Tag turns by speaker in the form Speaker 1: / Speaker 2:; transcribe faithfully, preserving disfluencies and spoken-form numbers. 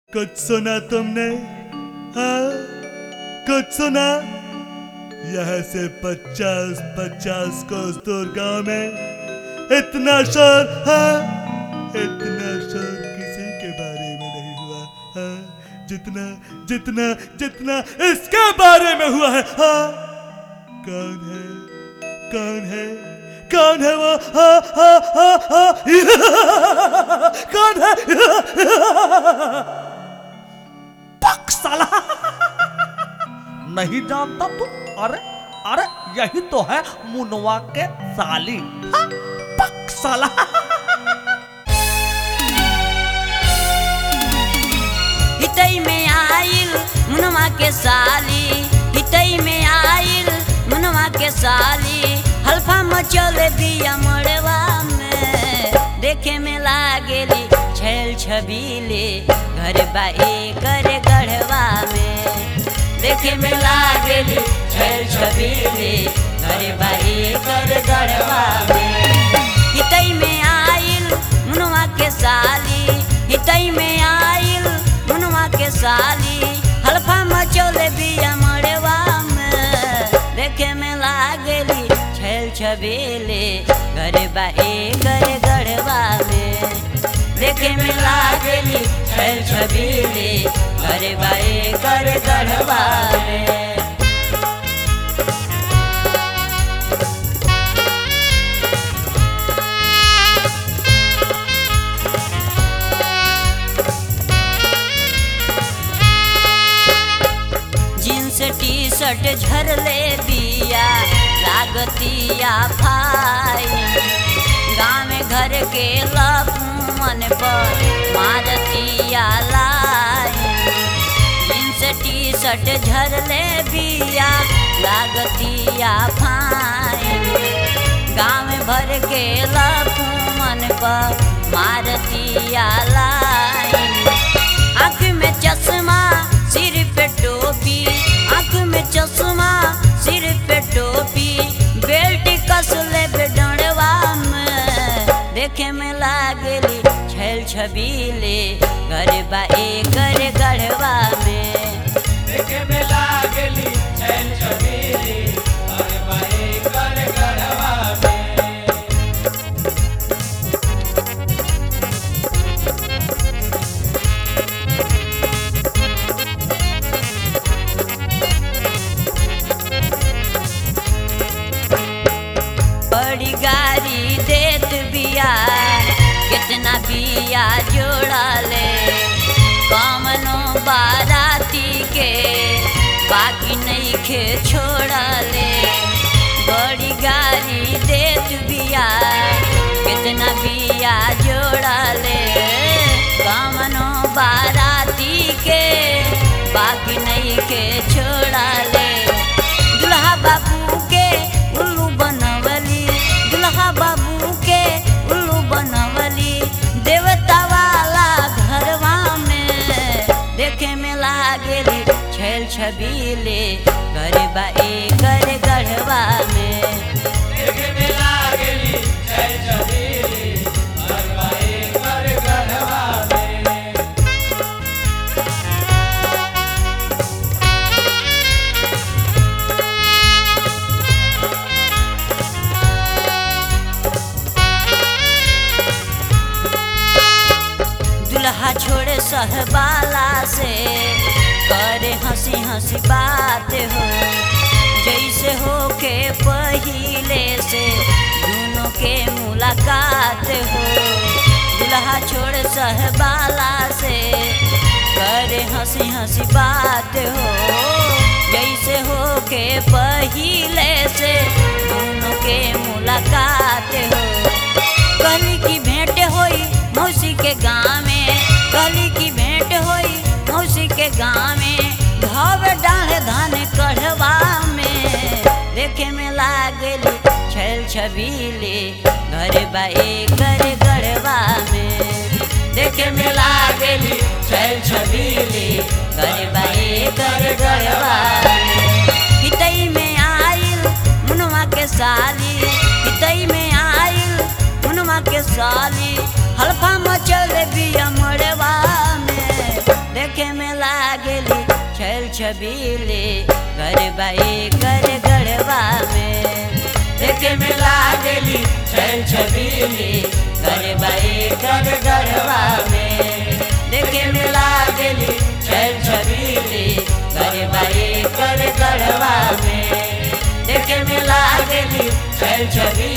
Speaker 1: कुछ सुना तुमने? हाँ, कुछ सुना? यहाँ से पचास पचास कोस दूर गांव में इतना शोर, हाँ, इतना शोर किसी के बारे में नहीं हुआ, हाँ, जितना जितना जितना इसके बारे में हुआ है। हाँ, कौन है? कौन है? कौन है वो? हाँ हाँ हाँ हाँ कौन है?
Speaker 2: पक साला नहीं जानता तू? अरे अरे यही तो है मुनवा के साली। हाँ, पक साला।
Speaker 3: हितई में आइल मुनवा के साली, हितई में आइल मुनवा के साली, हल्फा मचले दिया मड़वा में, देखे में लागेली छैल छबीले, घर बाए करे गढ़वा में, देखे में लागेली छैल छबीले, घर बाए करे गढ़वा में। हितई में आइल मुनवा के साली, हितई में आइल मुनवा के साली, हल्फा मचले दिया मड़वा में, देखे में लागेली छैल छबीले, घर बाए करे गढ़वा में, देखे में लागेली छैल छबीले, घर बाए करे गढ़वा में। जींस टी शर्ट झरले बिया लागतिया भाई, गाँव में घर के लपुमन पर मारतिया लाई, जींस टी शर्ट झरले बिया लागतिया भाई, गाँव में भर के लपुमन पर मारतिया लाई। आँख में चश्मा सिर पे टोपी, आँख में चश्मा सिर पे टोपी, बेल्ट कसले बेडवा में, देखे में लागेली छैल छबीले, घर बाए करे गढ़वा में,
Speaker 4: देखे में लागेली छैल छबीले, घर बाए करे गढ़वा में।
Speaker 3: बड़ी गाड़ी देत बिया, कितना बिया जोड़ा ले, कमनो बाराती के बाकी नहीं खे छोड़ा ले, बड़ी गाड़ी देत बिया, कितना बिया जोड़ा ले, कमनो बाराती के बाकी नहीं खे छोड़ा ले। दुल्हा बाबू के उल्लू बनवली, दुल्हा बाबू के उल्लू बनवली, देवता वाला घरवा में, देखे में लागेली छैल छबीले, घर बाए करे गढ़वा में,
Speaker 4: देखे में लागेली छैल छबीले, घर बाए करे गढ़वा में।
Speaker 3: दुल्हा छोड़े सहबाला से करे हंसी हंसी बात हो, जैसे हो के पहिले से दोनों के मुलाकात हो। दुल्हा छोड़े सहबाला से करे हंसी हंसी बात हो, जैसे हो के पहिले से दोनों के मुलाकात हो। कली की भेंट होई मौसी के गाँव में, कली की भेंट होई मौसी के गाँव में, घाव डाले धान कढ़वा में, देखे में लागेली छैल छबीले, घर बाए करे गढ़वा में, देखे में लागेली छैल छबीले, घर बाए करे गढ़वा में। हितई में आइल मुनवा के साली, हितई में आइल मुनवा के साली, हल्फा मचले बिया मड़वा में, देखे में लागेली छल छबीली गरबाई कर गढ़वा में
Speaker 4: देखे में लागेली छल छबीली गरबाई कर गढ़वा में देखे में लागेली छल छबीली गरबाई कर गढ़वा में देखे में लागेली छल छबीली